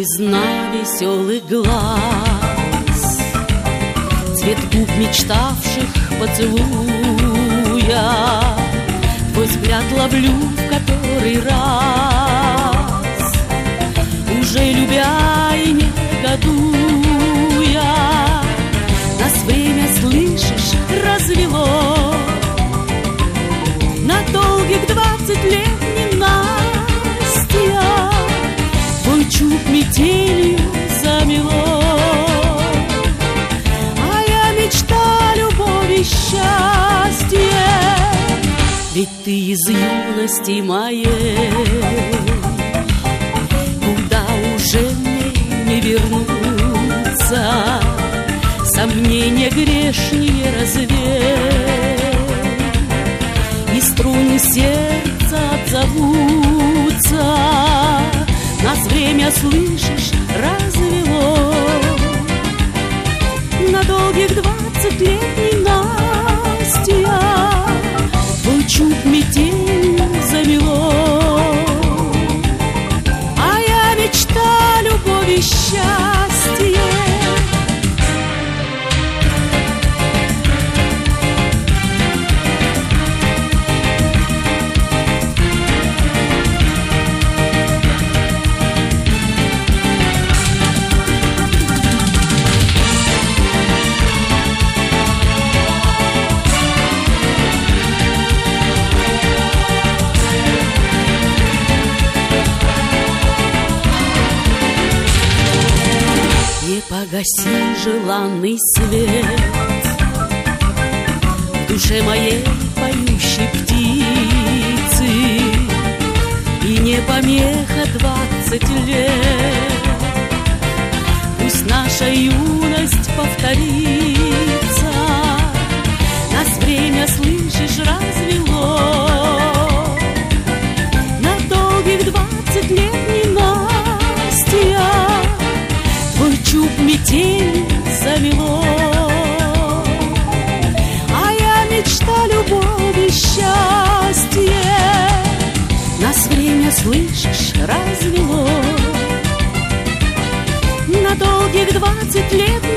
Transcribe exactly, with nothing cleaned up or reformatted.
Белизна веселых глаз, цвет губ мечтавших поцелуя, твой взгляд ловлю в который раз, уже любя и негодуя. Нас время, слышишь, развело на долгих двадцать лет ненастья. Твой чуб метелью замело, а я мечта, любовь и счастье. Ведь ты из юности моей, куда уже мне не вернуться, сомнения грешнее развей, и струны сердца отзовутся. Нас время, слышишь, развело на долгих двадцать лет ненастья. Твой чуб метелью замело, а я мечта, любовь и счастье. Погаси желанный свет в душе моей поющей птицы, и не помеха двадцать лет. Пусть наша юность повторится, нас время, слышишь, развело на долгих двадцать лет ненастья. Твой чуб метель замело, а я мечта, любовь и счастье. Нас время, слышишь, развело на долгих двадцать лет